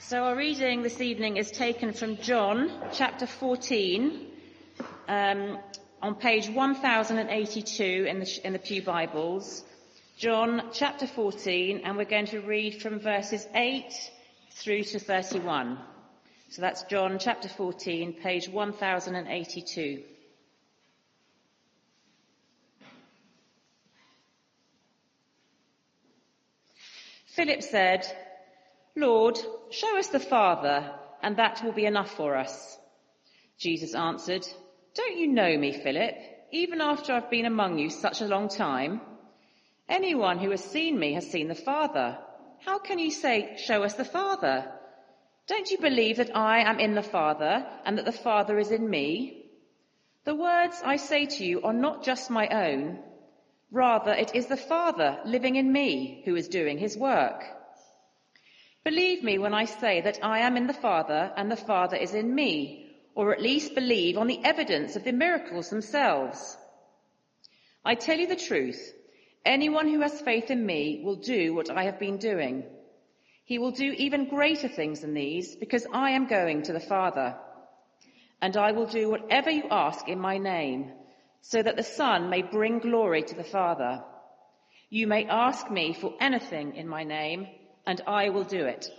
So our reading this evening is taken from John chapter 14 on page 1082 in the Pew Bibles. John chapter 14, and we're going to read from verses 8 through to 31. So that's John chapter 14, page 1082. Philip said, "Lord, show us the Father, and that will be enough for us." Jesus answered, "Don't you know me, Philip, even after I've been among you such a long time? Anyone who has seen me has seen the Father. How can you say, 'Show us the Father'? Don't you believe that I am in the Father, and that the Father is in me? The words I say to you are not just my own. Rather, it is the Father living in me who is doing his work. Believe me when I say that I am in the Father and the Father is in me, or at least believe on the evidence of the miracles themselves. I tell you the truth, anyone who has faith in me will do what I have been doing. He will do even greater things than these, because I am going to the Father. And I will do whatever you ask in my name, so that the Son may bring glory to the Father. You may ask me for anything in my name, and I will do it.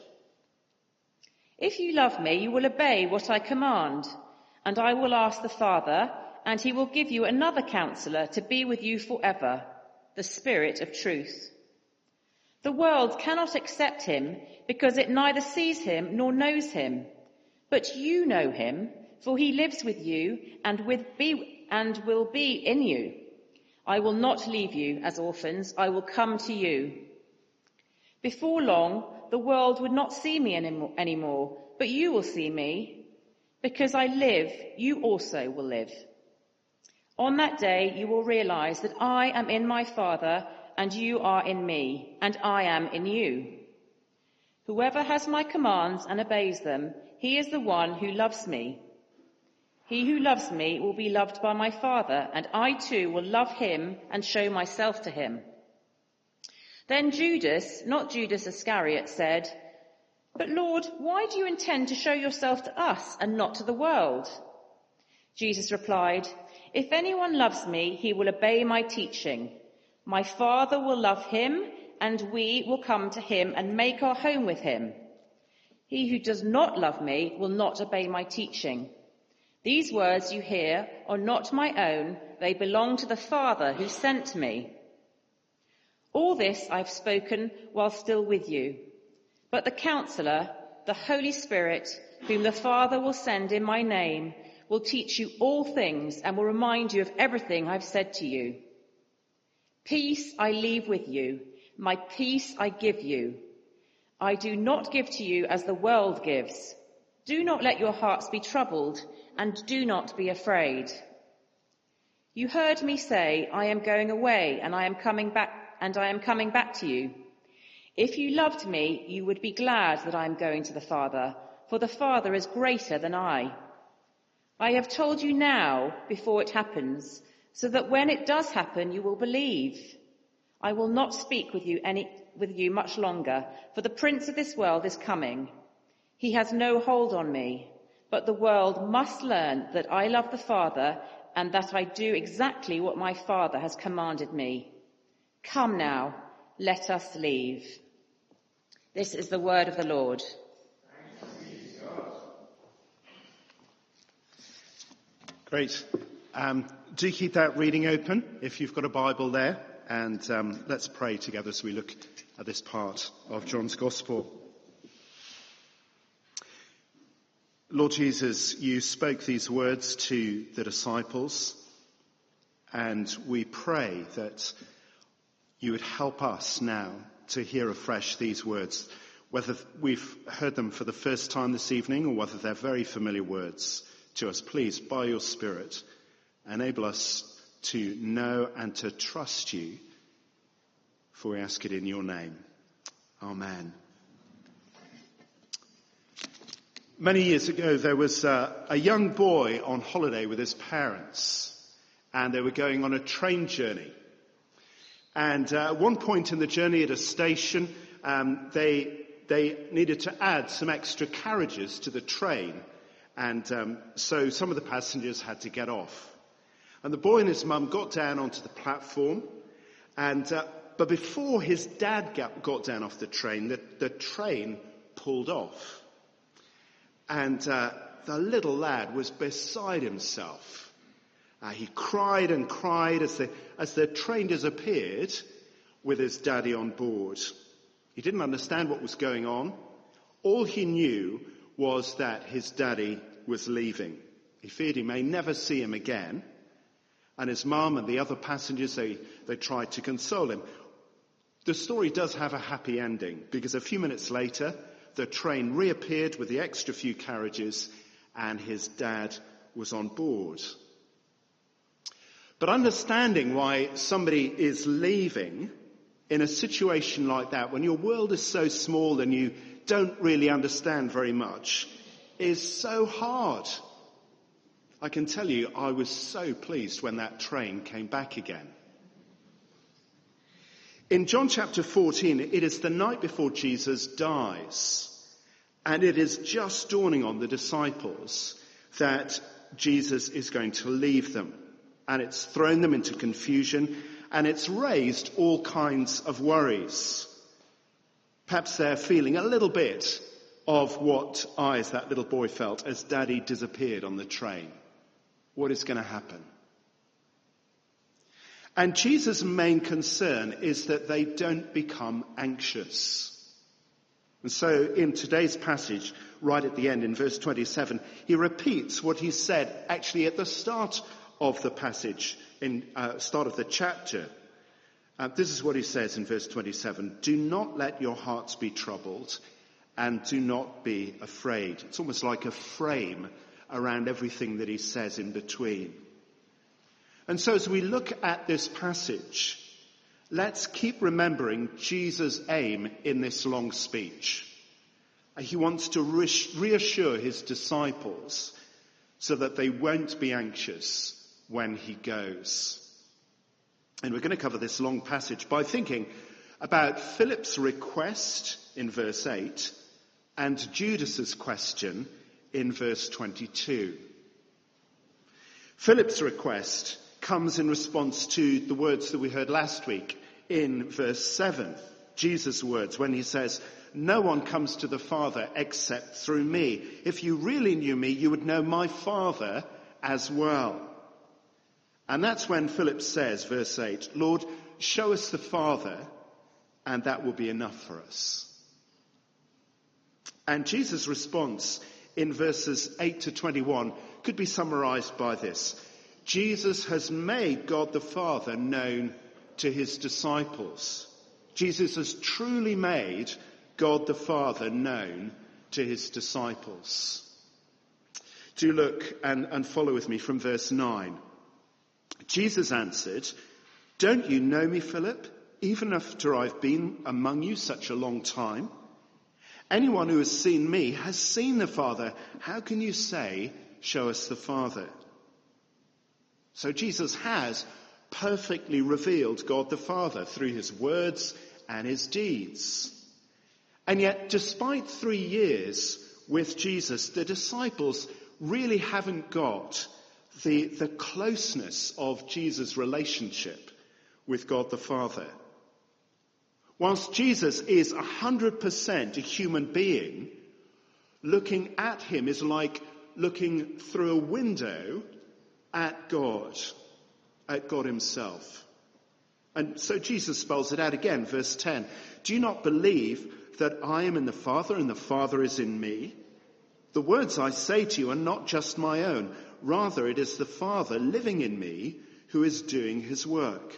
If you love me, you will obey what I command, and I will ask the Father, and he will give you another counselor to be with you forever, the Spirit of truth. The world cannot accept him because it neither sees him nor knows him, but you know him, for he lives with you and will be in you. I will not leave you as orphans, I will come to you. Before long, the world would not see me anymore, but you will see me. Because I live, you also will live. On that day, you will realize that I am in my Father, and you are in me, and I am in you. Whoever has my commands and obeys them, he is the one who loves me. He who loves me will be loved by my Father, and I too will love him and show myself to him." Then Judas, not Judas Iscariot, said, "But Lord, why do you intend to show yourself to us and not to the world?" Jesus replied, "If anyone loves me, he will obey my teaching. My Father will love him, and we will come to him and make our home with him. He who does not love me will not obey my teaching. These words you hear are not my own, they belong to the Father who sent me. All this I've spoken while still with you. But the Counselor, the Holy Spirit, whom the Father will send in my name, will teach you all things and will remind you of everything I've said to you. Peace I leave with you, my peace I give you. I do not give to you as the world gives. Do not let your hearts be troubled, and do not be afraid. You heard me say, I am going away, and I am coming back to you. If you loved me, you would be glad that I am going to the Father, for the Father is greater than I. I have told you now, before it happens, so that when it does happen, you will believe. I will not speak with you much longer, for the prince of this world is coming. He has no hold on me, but the world must learn that I love the Father and that I do exactly what my Father has commanded me. Come now, let us leave." This is the word of the Lord. Great. Do keep that reading open if you've got a Bible there, and let's pray together as we look at this part of John's Gospel. Lord Jesus, you spoke these words to the disciples, and we pray that you would help us now to hear afresh these words, whether we've heard them for the first time this evening or whether they're very familiar words to us. Please, by your Spirit, enable us to know and to trust you, for we ask it in your name. Amen. Many years ago, there was a young boy on holiday with his parents, and they were going on a train journey. And at one point in the journey at a station, they they needed to add some extra carriages to the train. And so some of the passengers had to get off. And the boy and his mum got down onto the platform. But before his dad got down off the train, the train pulled off. And the little lad was beside himself. He cried and cried as the train disappeared with his daddy on board. He didn't understand what was going on. All he knew was that his daddy was leaving. He feared he may never see him again. And his mum and the other passengers, they tried to console him. The story does have a happy ending, because a few minutes later, the train reappeared with the extra few carriages, and his dad was on board. But understanding why somebody is leaving in a situation like that, when your world is so small and you don't really understand very much, is so hard. I can tell you, I was so pleased when that train came back again. In John chapter 14, it is the night before Jesus dies, and it is just dawning on the disciples that Jesus is going to leave them. And it's thrown them into confusion, and it's raised all kinds of worries. Perhaps they're feeling a little bit of what I, as that little boy, felt as Daddy disappeared on the train. What is going to happen? And Jesus' main concern is that they don't become anxious. And so in today's passage, right at the end in verse 27, he repeats what he said actually at the start of the passage, in start of the chapter. This is what he says in verse 27. Do not let your hearts be troubled, and do not be afraid. It's almost like a frame around everything that he says in between. And so as we look at this passage, let's keep remembering Jesus' aim in this long speech. He wants to reassure his disciples so that they won't be anxious when he goes. And we're going to cover this long passage by thinking about Philip's request in verse 8 and Judas's question in verse 22. Philip's request comes in response to the words that we heard last week in verse 7, Jesus' words when he says, no one comes to the Father except through me. If you really knew me, you would know my Father as well. And that's when Philip says, verse 8, Lord, show us the Father, and that will be enough for us. And Jesus' response in verses 8 to 21 could be summarized by this. Jesus has made God the Father known to his disciples. Jesus has truly made God the Father known to his disciples. Do look and follow with me from verse 9. Jesus answered, don't you know me, Philip, even after I've been among you such a long time? Anyone who has seen me has seen the Father. How can you say, show us the Father? So Jesus has perfectly revealed God the Father through his words and his deeds. And yet, despite 3 years with Jesus, the disciples really haven't got the closeness of Jesus' relationship with God the Father. Whilst Jesus is 100% a human being, looking at him is like looking through a window at God himself. And so Jesus spells it out again, verse 10. Do you not believe that I am in the Father and the Father is in me? The words I say to you are not just my own. Rather, it is the Father living in me who is doing his work.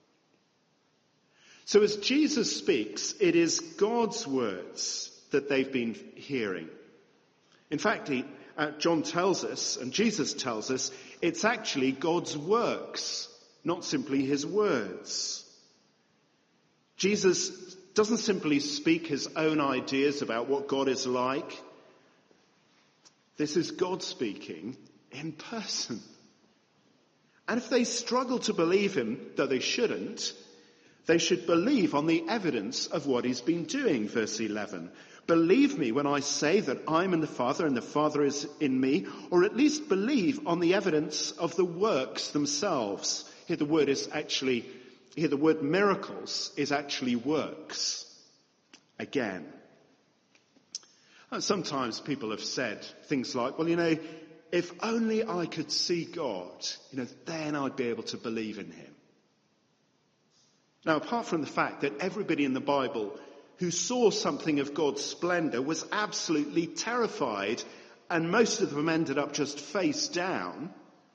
So as Jesus speaks, it is God's words that they've been hearing. In fact, John tells us, and Jesus tells us, it's actually God's works, not simply his words. Jesus doesn't simply speak his own ideas about what God is like. This is God speaking in person. And if they struggle to believe him, though they shouldn't, they should believe on the evidence of what he's been doing, verse 11. Believe me when I say that I'm in the Father and the Father is in me, or at least believe on the evidence of the works themselves. Here the word miracles is actually works. Again. And sometimes people have said things like, well, if only I could see God, then I'd be able to believe in him. Now, apart from the fact that everybody in the Bible who saw something of God's splendor was absolutely terrified, and most of them ended up just face down,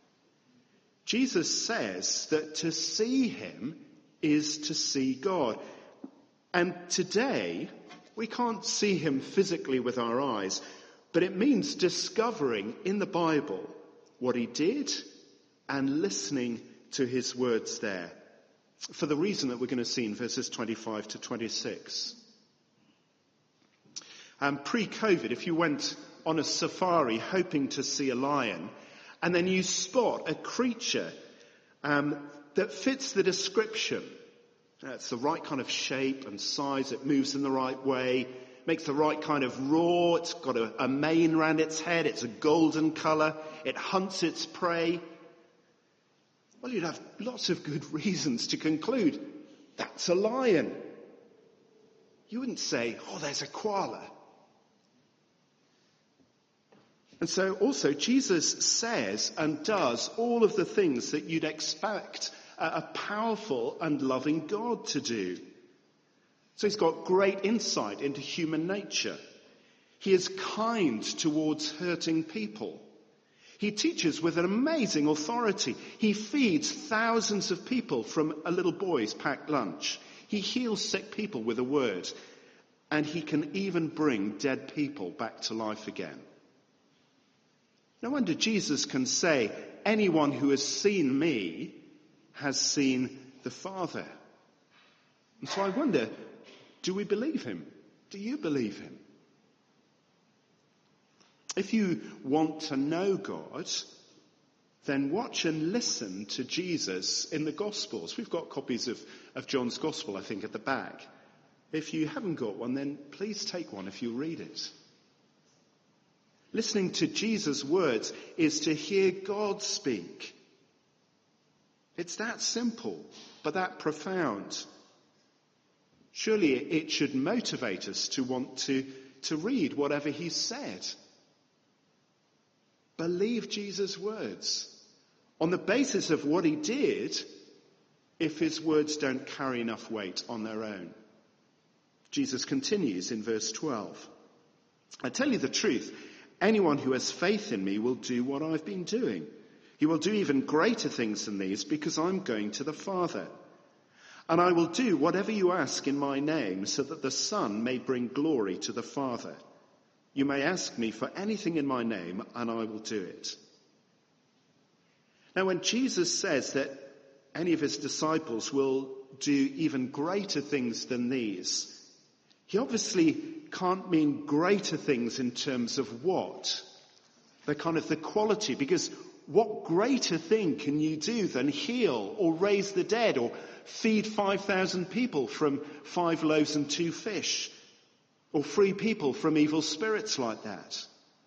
Jesus says that to see him is to see God. And today, we can't see him physically with our eyes, but it means discovering in the Bible what he did and listening to his words there, for the reason that we're going to see in verses 25 to 26. Pre-COVID, if you went on a safari hoping to see a lion, and then you spot a creature that fits the description, it's the right kind of shape and size, it moves in the right way, makes the right kind of roar, it's got a mane around its head, it's a golden colour, it hunts its prey. Well, you'd have lots of good reasons to conclude that's a lion. You wouldn't say, oh, there's a koala. And so also Jesus says and does all of the things that you'd expect a powerful and loving God to do. So he's got great insight into human nature. He is kind towards hurting people. He teaches with an amazing authority. He feeds thousands of people from a little boy's packed lunch. He heals sick people with a word. And he can even bring dead people back to life again. No wonder Jesus can say, anyone who has seen me has seen the Father. And so I wonder, do we believe him? Do you believe him? If you want to know God, then watch and listen to Jesus in the Gospels. We've got copies of John's Gospel, I think, at the back. If you haven't got one, then please take one if you read it. Listening to Jesus' words is to hear God speak. It's that simple, but that profound. Surely it should motivate us to want to read whatever he said. Believe Jesus' words. On the basis of what he did, if his words don't carry enough weight on their own. Jesus continues in verse 12. I tell you the truth, anyone who has faith in me will do what I've been doing. He will do even greater things than these because I'm going to the Father. And I will do whatever you ask in my name so that the Son may bring glory to the Father. You may ask me for anything in my name and I will do it. Now, when Jesus says that any of his disciples will do even greater things than these, he obviously can't mean greater things in terms of what? The kind of the quality, because what greater thing can you do than heal or raise the dead or feed 5,000 people from 5 loaves and 2 fish or free people from evil spirits like that?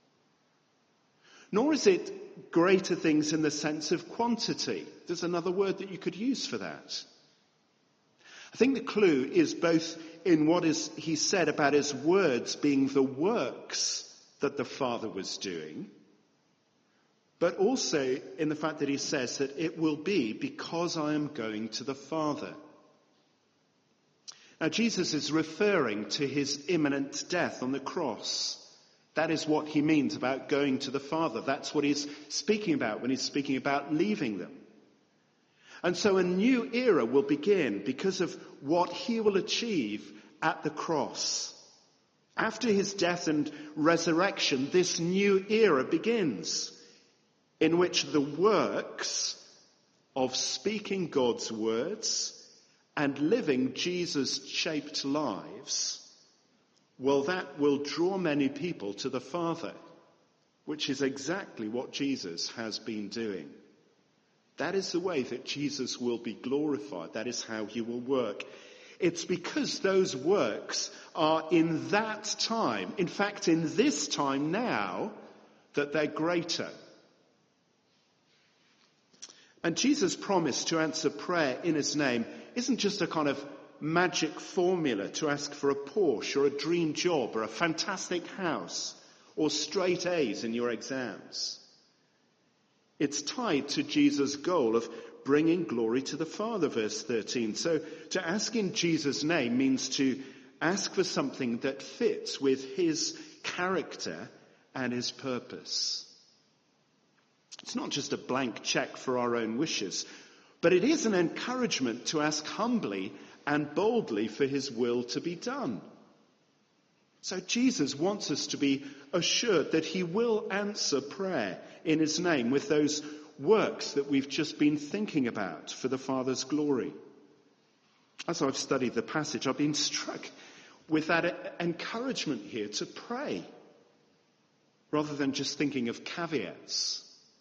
Nor is it greater things in the sense of quantity. There's another word that you could use for that. I think the clue is both in what he said about his words being the works that the Father was doing, but also in the fact that he says that it will be because I am going to the Father. Now, Jesus is referring to his imminent death on the cross. That is what he means about going to the Father. That's what he's speaking about when he's speaking about leaving them. And so a new era will begin because of what he will achieve at the cross. After his death and resurrection, this new era begins, in which the works of speaking God's words and living Jesus-shaped lives, well, that will draw many people to the Father, which is exactly what Jesus has been doing. That is the way that Jesus will be glorified. That is how he will work. It's because those works are in that time, in fact in this time now, that they're greater. And Jesus' promise to answer prayer in his name isn't just a kind of magic formula to ask for a Porsche or a dream job or a fantastic house or straight A's in your exams. It's tied to Jesus' goal of bringing glory to the Father, verse 13. So to ask in Jesus' name means to ask for something that fits with his character and his purpose. It's not just a blank check for our own wishes, but it is an encouragement to ask humbly and boldly for his will to be done. So Jesus wants us to be assured that he will answer prayer in his name with those works that we've just been thinking about for the Father's glory. As I've studied the passage, I've been struck with that encouragement here to pray, rather than just thinking of caveats.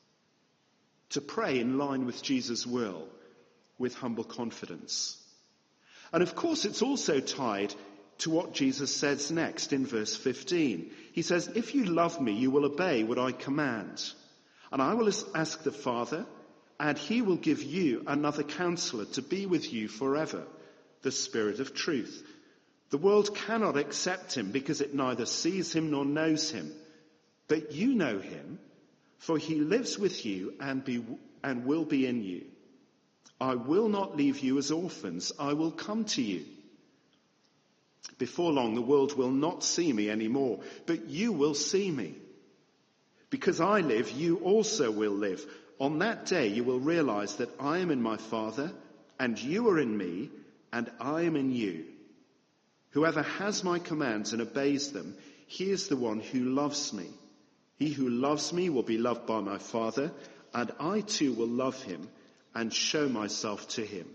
To pray in line with Jesus' will, with humble confidence. And of course, it's also tied to what Jesus says next in verse 15. He says, if you love me, you will obey what I command. And I will ask the Father, and he will give you another counselor to be with you forever, the Spirit of truth. The world cannot accept him because it neither sees him nor knows him. But you know him, for he lives with you and will be in you. I will not leave you as orphans. I will come to you. Before long, the world will not see me anymore, but you will see me. Because I live, you also will live. On that day, you will realize that I am in my Father, and you are in me, and I am in you. Whoever has my commands and obeys them, he is the one who loves me. He who loves me will be loved by my Father, and I too will love him and show myself to him.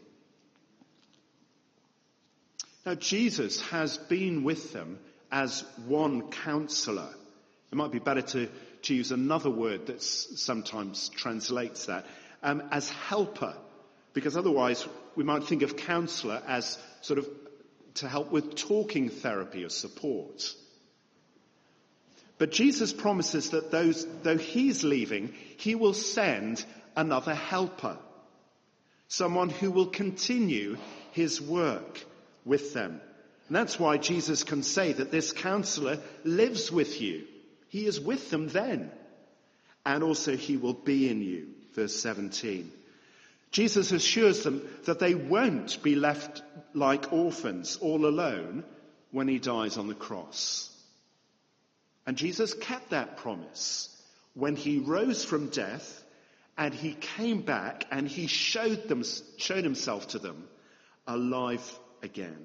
Now, Jesus has been with them as one counselor. It might be better to use another word that sometimes translates that, as helper, because otherwise we might think of counselor as sort of to help with talking therapy or support. But Jesus promises that though he's leaving, he will send another helper, someone who will continue his work with them. And that's why Jesus can say that this counselor lives with you. He is with them then. And also he will be in you. Verse 17. Jesus assures them that they won't be left like orphans all alone when he dies on the cross. And Jesus kept that promise when he rose from death and he came back and he showed himself to them alive again.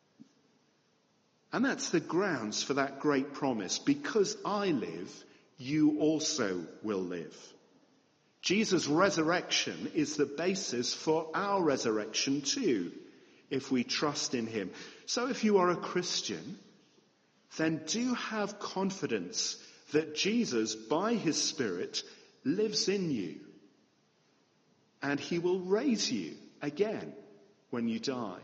And that's the grounds for that great promise. Because I live, you also will live. Jesus' resurrection is the basis for our resurrection too, if we trust in him. So if you are a Christian, then do have confidence that Jesus, by his Spirit, lives in you. And he will raise you again when you die.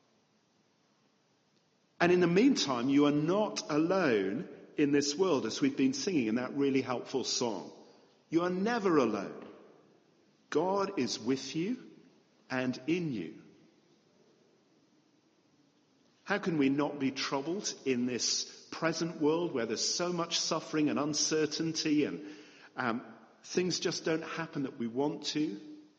And in the meantime, you are not alone in this world, as we've been singing in that really helpful song. You are never alone. God is with you and in you. How can we not be troubled in this present world where there's so much suffering and uncertainty and things just don't happen that we want to?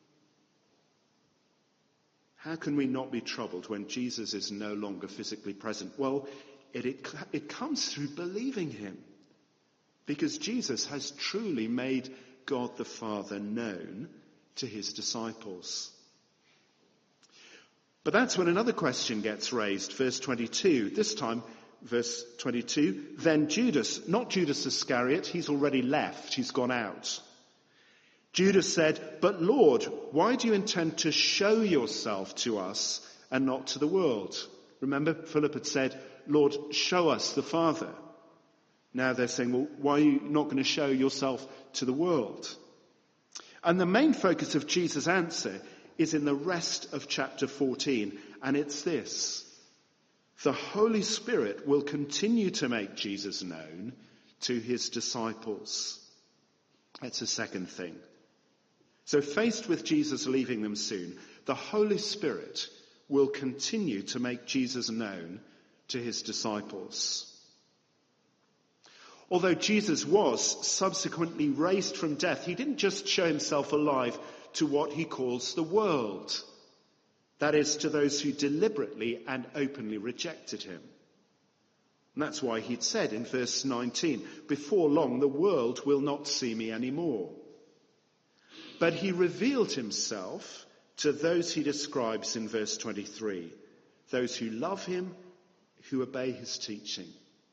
How can we not be troubled when Jesus is no longer physically present? Well, it comes through believing him. Because Jesus has truly made God the Father known to his disciples. But that's when another question gets raised. Verse 22. This time, verse 22. Then Judas, not Judas Iscariot, he's already left, he's gone out. Judas said, but Lord, why do you intend to show yourself to us and not to the world? Remember, Philip had said, Lord, show us the Father. Now they're saying, well, why are you not going to show yourself to the world? And the main focus of Jesus' answer is in the rest of chapter 14, and it's this. the Holy Spirit will continue to make Jesus known to his disciples. That's the second thing. So faced with Jesus leaving them soon, the Holy Spirit will continue to make Jesus known to his disciples. Although Jesus was subsequently raised from death, he didn't just show himself alive to what he calls the world. That is, to those who deliberately and openly rejected him. And that's why he'd said in verse 19, "Before long the world will not see me anymore." But he revealed himself to those he describes in verse 23, those who love him, who obey his teaching.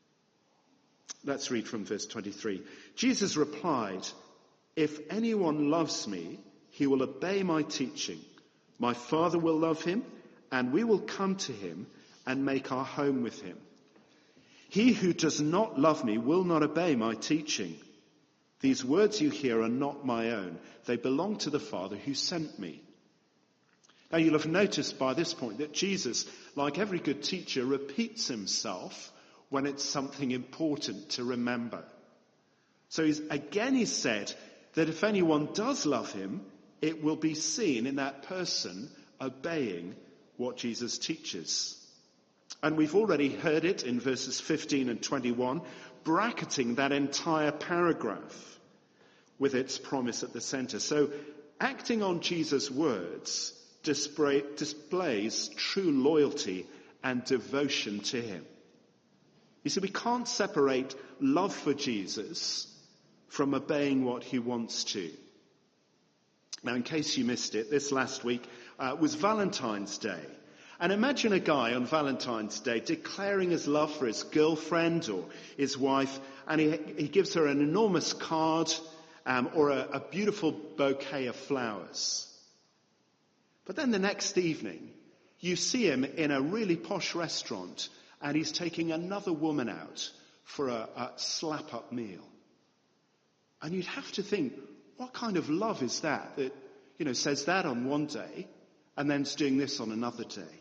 Let's read from verse 23. Jesus replied, "If anyone loves me, he will obey my teaching. My Father will love him, and we will come to him and make our home with him. He who does not love me will not obey my teaching. These words you hear are not my own. They belong to the Father who sent me." Now you'll have noticed by this point that Jesus, like every good teacher, repeats himself when it's something important to remember. So he's said that if anyone does love him, it will be seen in that person obeying what Jesus teaches. And we've already heard it in verses 15 and 21, bracketing that entire paragraph with its promise at the center. So acting on Jesus' words displays true loyalty and devotion to him. You see, we can't separate love for Jesus from obeying what he wants to. Now, in case you missed it, this last week was Valentine's Day. And imagine a guy on Valentine's Day declaring his love for his girlfriend or his wife, and he gives her an enormous card or a beautiful bouquet of flowers. But then the next evening, you see him in a really posh restaurant, and he's taking another woman out for a slap-up meal. And you'd have to think, what kind of love is that says that on one day and then's doing this on another day?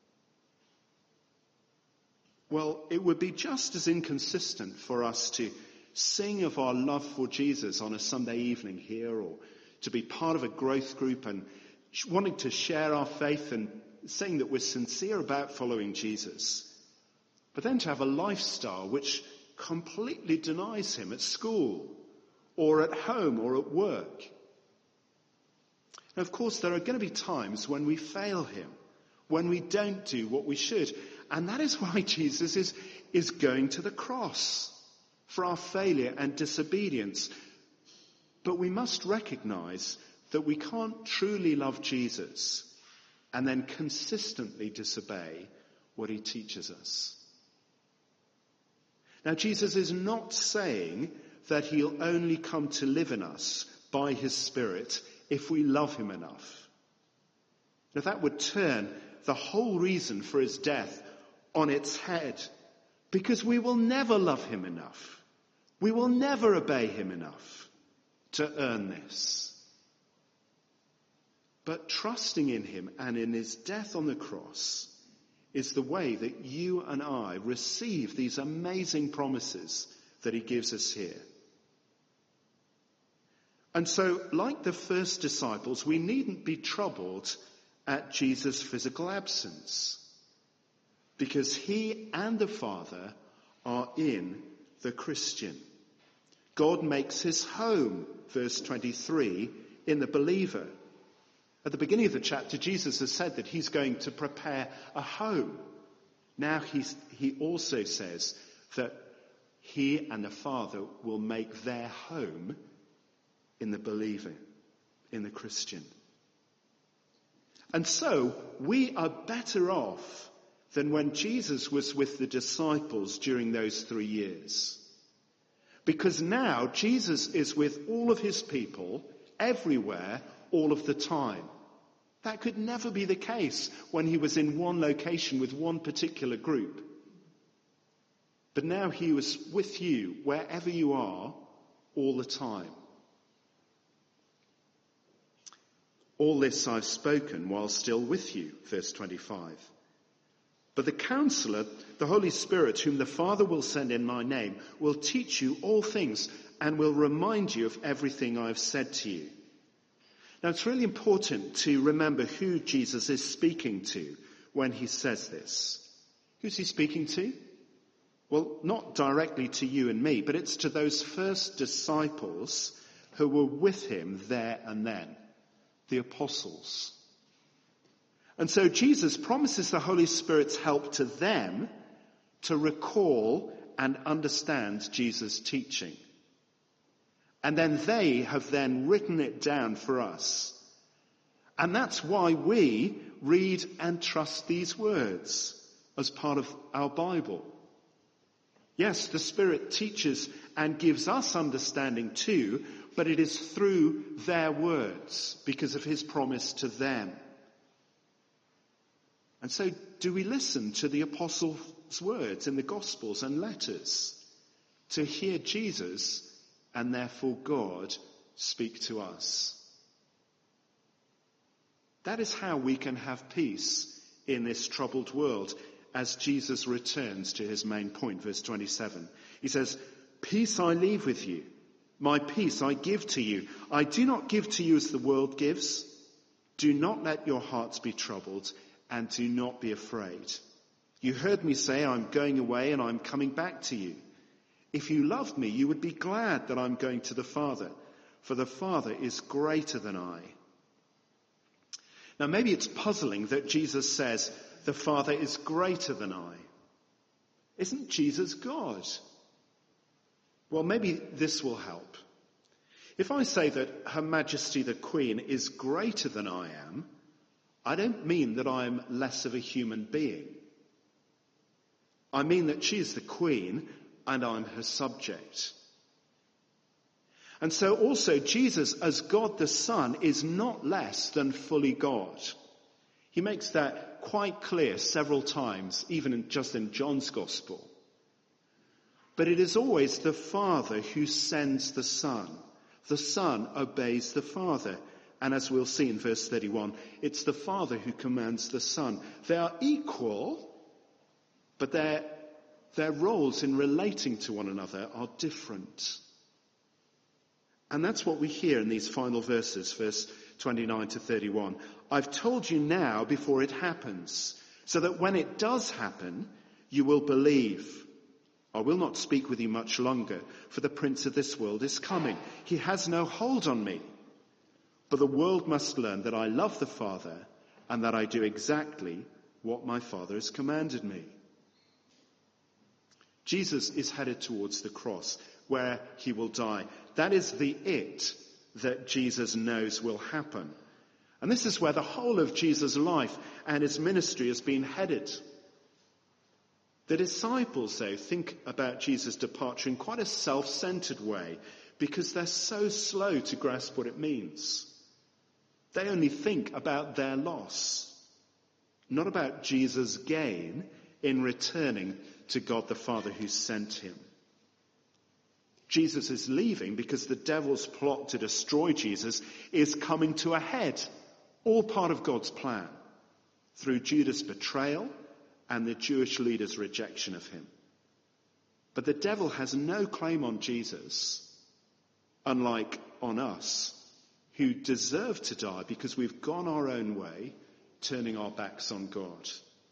Well, it would be just as inconsistent for us to sing of our love for Jesus on a Sunday evening here, or to be part of a growth group and wanting to share our faith and saying that we're sincere about following Jesus, but then to have a lifestyle which completely denies him at school or at home or at work. Now, of course, there are going to be times when we fail him, when we don't do what we should. And that is why Jesus is going to the cross, for our failure and disobedience. But we must recognize that we can't truly love Jesus and then consistently disobey what he teaches us. Now, Jesus is not saying that he'll only come to live in us by his Spirit if we love him enough. Now, that would turn the whole reason for his death on its head, because we will never love him enough. We will never obey him enough to earn this. But trusting in him and in his death on the cross is the way that you and I receive these amazing promises that he gives us here. And so, like the first disciples, we needn't be troubled at Jesus' physical absence, because he and the Father are in the Christian. God makes his home, verse 23, in the believer. At the beginning of the chapter, Jesus has said that he's going to prepare a home. Now he also says that he and the Father will make their home in the believer, in the Christian. And so we are better off than when Jesus was with the disciples during those 3 years. Because now Jesus is with all of his people, everywhere, all of the time. That could never be the case when he was in one location with one particular group. But now he was with you, wherever you are, all the time. All this I've spoken while still with you, verse 25. But the Counselor, the Holy Spirit, whom the Father will send in my name, will teach you all things and will remind you of everything I have said to you. Now, it's really important to remember who Jesus is speaking to when he says this. Who's he speaking to? Well, not directly to you and me, but it's to those first disciples who were with him there and then, the apostles. And so Jesus promises the Holy Spirit's help to them to recall and understand Jesus' teaching. And then they have then written it down for us. And that's why we read and trust these words as part of our Bible. Yes, the Spirit teaches and gives us understanding too, but it is through their words because of his promise to them. And so do we listen to the apostles' words in the Gospels and letters to hear Jesus and therefore God speak to us? That is how we can have peace in this troubled world as Jesus returns to his main point, verse 27. He says, "Peace I leave with you, my peace I give to you. I do not give to you as the world gives. Do not let your hearts be troubled and do not be afraid. You heard me say, I'm going away and I'm coming back to you. If you loved me, you would be glad that I'm going to the Father, for the Father is greater than I." Now, maybe it's puzzling that Jesus says, the Father is greater than I. Isn't Jesus God? Well, maybe this will help. If I say that Her Majesty the Queen is greater than I am, I don't mean that I'm less of a human being. I mean that she is the Queen and I'm her subject. And so also Jesus, as God the Son, is not less than fully God. He makes that quite clear several times, even just in John's Gospel. But it is always the Father who sends the Son. The Son obeys the Father. And as we'll see in verse 31, it's the Father who commands the Son. They are equal, but their roles in relating to one another are different. And that's what we hear in these final verses, verse 29 to 31. I've told you now before it happens, so that when it does happen, you will believe. I will not speak with you much longer, for the prince of this world is coming. He has no hold on me. But the world must learn that I love the Father and that I do exactly what my Father has commanded me. Jesus is headed towards the cross where he will die. That is the it that Jesus knows will happen. And this is where the whole of Jesus' life and his ministry has been headed. The disciples, though, think about Jesus' departure in quite a self-centered way because they're so slow to grasp what it means. They only think about their loss, not about Jesus' gain in returning to God the Father who sent him. Jesus is leaving because the devil's plot to destroy Jesus is coming to a head, all part of God's plan, through Judas' betrayal and the Jewish leaders' rejection of him. But the devil has no claim on Jesus, unlike on us, who deserve to die because we've gone our own way, turning our backs on God.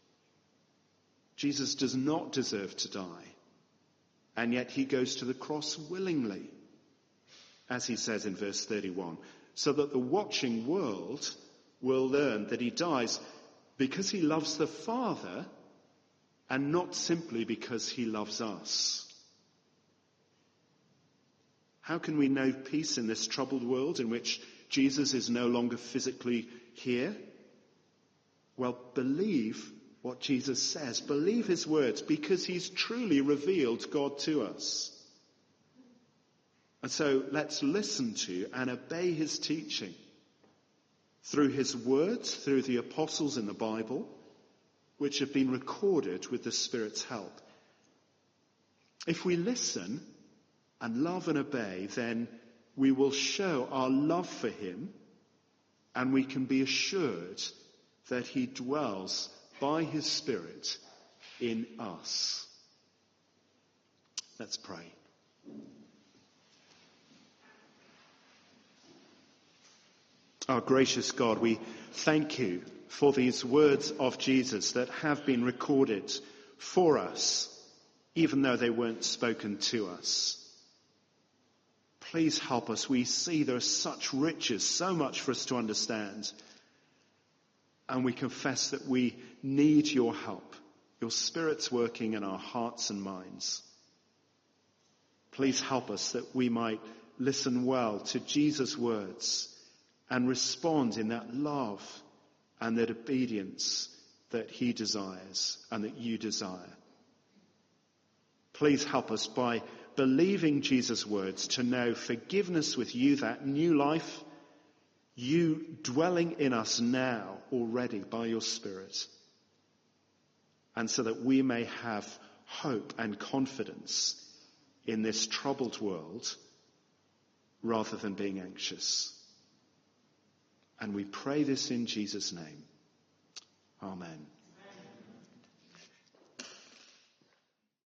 Jesus does not deserve to die, and yet he goes to the cross willingly, as he says in verse 31, so that the watching world will learn that he dies because he loves the Father and not simply because he loves us. How can we know peace in this troubled world in which Jesus is no longer physically here? Well, believe what Jesus says. Believe his words because he's truly revealed God to us. And so let's listen to and obey his teaching through his words, through the apostles in the Bible, which have been recorded with the Spirit's help. If we listen and love and obey, then we will show our love for him, and we can be assured that he dwells by his Spirit in us. Let's pray. Our gracious God, we thank you for these words of Jesus that have been recorded for us, even though they weren't spoken to us. Please help us. We see there are such riches, so much for us to understand. And we confess that we need your help, your Spirit's working in our hearts and minds. Please help us that we might listen well to Jesus' words and respond in that love and that obedience that he desires and that you desire. Please help us by believing Jesus' words to know forgiveness with you, that new life, you dwelling in us now already by your Spirit, and so that we may have hope and confidence in this troubled world rather than being anxious. And we pray this in Jesus' name. Amen.